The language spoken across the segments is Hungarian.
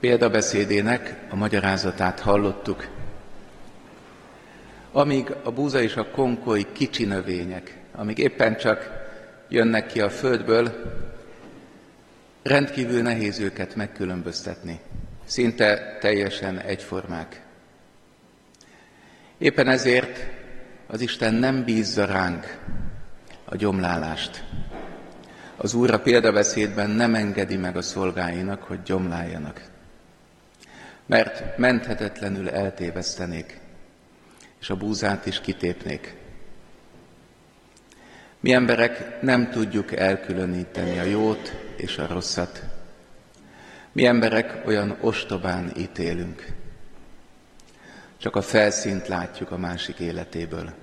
példabeszédének a magyarázatát hallottuk. Amíg a búza és a konkoly kicsi növények, amíg éppen csak jönnek ki a földből, rendkívül nehéz őket megkülönböztetni. Szinte teljesen egyformák. Éppen ezért az Isten nem bízza ránk a gyomlálást. Az Úr a példabeszédben nem engedi meg a szolgáinak, hogy gyomláljanak, mert menthetetlenül eltévesztenék, és a búzát is kitépnék. Mi emberek nem tudjuk elkülöníteni a jót és a rosszat. Mi emberek olyan ostobán ítélünk. Csak a felszínt látjuk a másik életéből.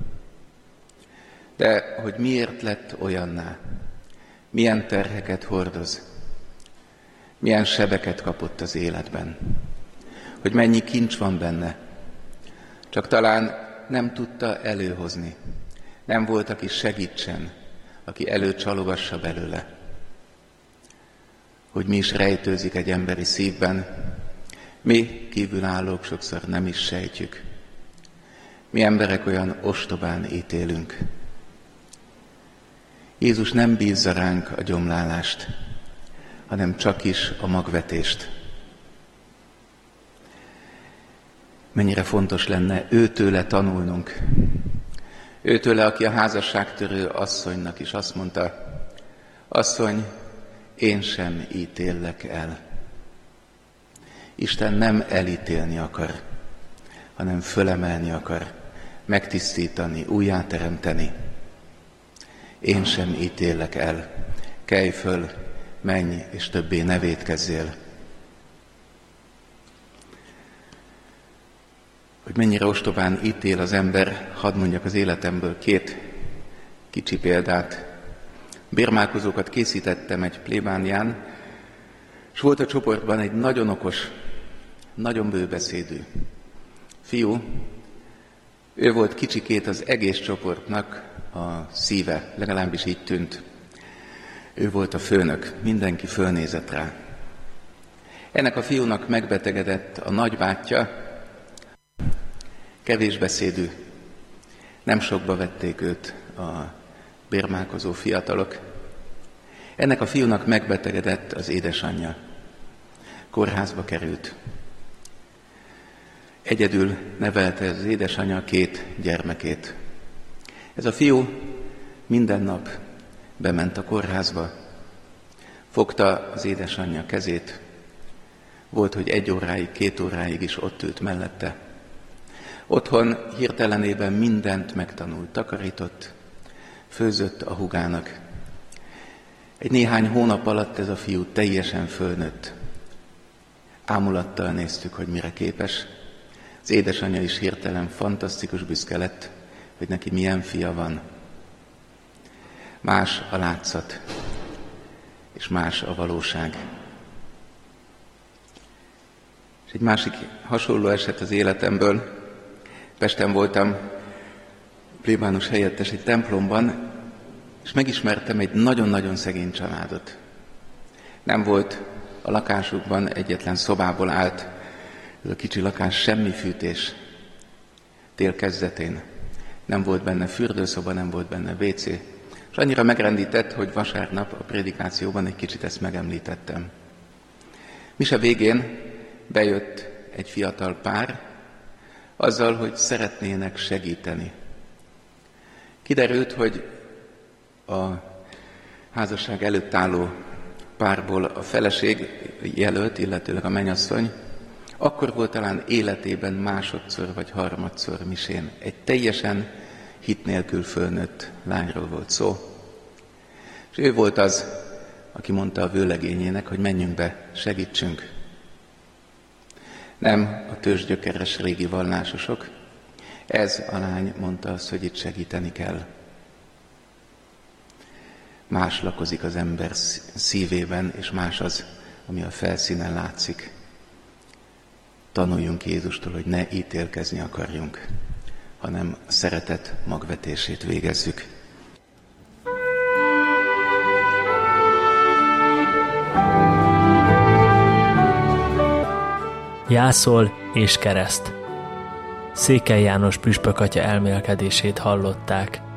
De hogy miért lett olyanná? Milyen terheket hordoz? Milyen sebeket kapott az életben? Hogy mennyi kincs van benne? Csak talán nem tudta előhozni. Nem volt, aki segítsen, aki előcsalogassa belőle. Hogy mi is rejtőzik egy emberi szívben, mi kívülállók sokszor nem is sejtjük. Mi emberek olyan ostobán ítélünk. Jézus nem bízza ránk a gyomlálást, hanem csak is a magvetést. Mennyire fontos lenne őtőle tanulnunk. Őtőle, aki a házasságtörő asszonynak is azt mondta, asszony, én sem ítéllek el. Isten nem elítélni akar, hanem fölemelni akar, megtisztítani, újjáteremteni. Én sem ítéllek el, kelj föl, menj, és többé ne vétkezzél. Hogy mennyire ostobán ítél az ember, hadd mondjak az életemből 2 kicsi példát. Bérmálkozókat készítettem egy plébánián, és volt a csoportban egy nagyon okos, nagyon bőbeszédű fiú. Ő volt kicsikét az egész csoportnak a szíve, legalábbis így tűnt. Ő volt a főnök, mindenki fölnézett rá. Ennek a fiúnak megbetegedett a nagybátyja, kevés beszédű, nem sokba vették őt a bérmálkozó fiatalok. Ennek a fiúnak megbetegedett az édesanyja. Kórházba került. Egyedül nevelte az édesanyja 2 gyermekét. Ez a fiú minden nap bement a kórházba, fogta az édesanyja kezét, volt, hogy 1 óráig, 2 óráig is ott ült mellette. Otthon hirtelenében mindent megtanult, takarított, főzött a húgának. Egy néhány hónap alatt ez a fiú teljesen fölnőtt. Ámulattal néztük, hogy mire képes. Az édesanyja is hirtelen fantasztikus büszke lett, hogy neki milyen fia van. Más a látszat, és más a valóság. És egy másik hasonló eset az életemből. Pesten voltam plébános helyettes egy templomban, és megismertem egy nagyon-nagyon szegény családot. Nem volt a lakásukban, egyetlen szobából állt, ez a kicsi lakás, semmi fűtés tél kezdetén. Nem volt benne fürdőszoba, nem volt benne WC, és annyira megrendített, hogy vasárnap a prédikációban egy kicsit ezt megemlítettem. Mise végén bejött egy fiatal pár, azzal, hogy szeretnének segíteni. Kiderült, hogy a házasság előtt álló párból a feleség jelölt, illetőleg a mennyasszony, akkor volt talán életében másodszor vagy harmadszor misén. Egy teljesen hit nélkül fölnőtt lányról volt szó. És ő volt az, aki mondta a vőlegényének, hogy menjünk be, segítsünk. Nem a tőzsgyökeres régi vallásosok. Ez a lány mondta azt, hogy itt segíteni kell. Más lakozik az ember szívében, és más az, ami a felszínen látszik. Tanuljunk Jézustól, hogy ne ítélkezni akarjunk, hanem a szeretet magvetését végezzük. Jászol és kereszt. Székely János püspök atya elmélkedését hallották.